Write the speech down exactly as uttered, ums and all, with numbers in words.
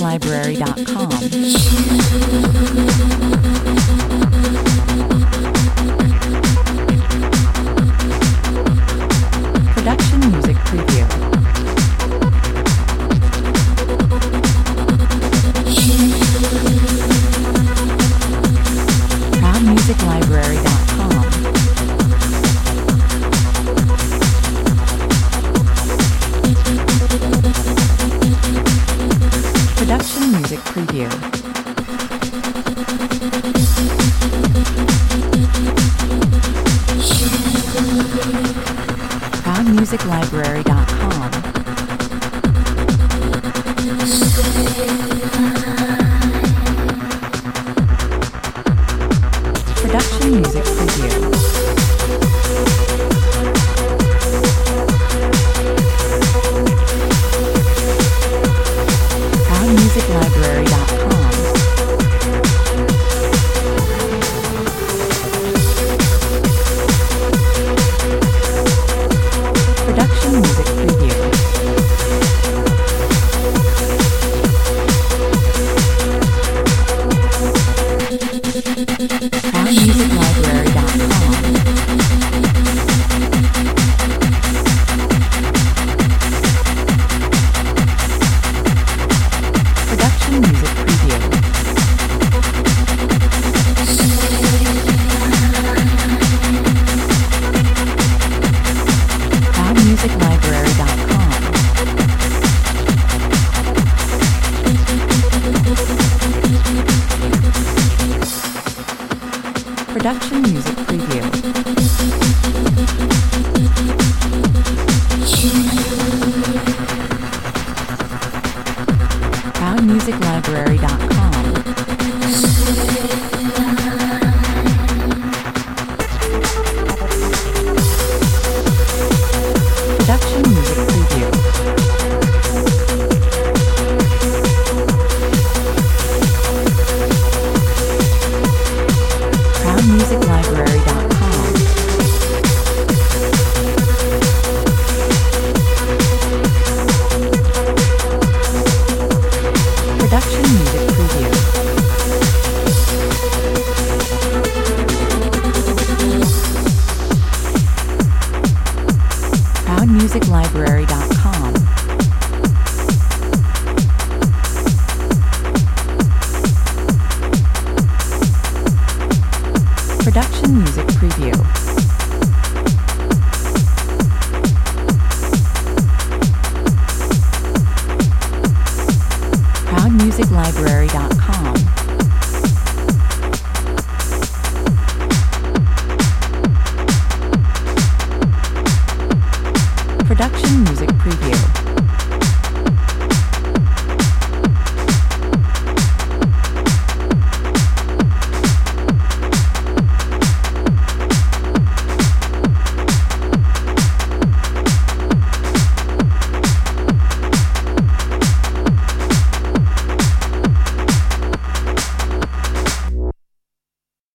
library dot com. Production music preview. proud music library dot com. Production music preview. proud music library dot com. Production music preview. proud music library dot com. Production music preview. proud music library dot com. Production music preview. proud music library dot com. Production music preview. proud music library dot com. Production music preview. proud music library dot com. Production music preview. proud music library dot com. Production music preview. proud music library dot com. Production music preview.